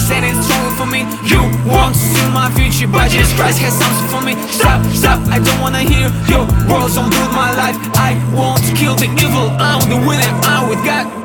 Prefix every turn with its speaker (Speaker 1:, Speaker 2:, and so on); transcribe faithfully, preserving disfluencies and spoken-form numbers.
Speaker 1: standing strong for me. You want to see my future, but Jesus Christ has something for me. Stop, stop, I don't wanna hear your words, don't build my life. I want to kill the evil, I'm the winner, I'm with God.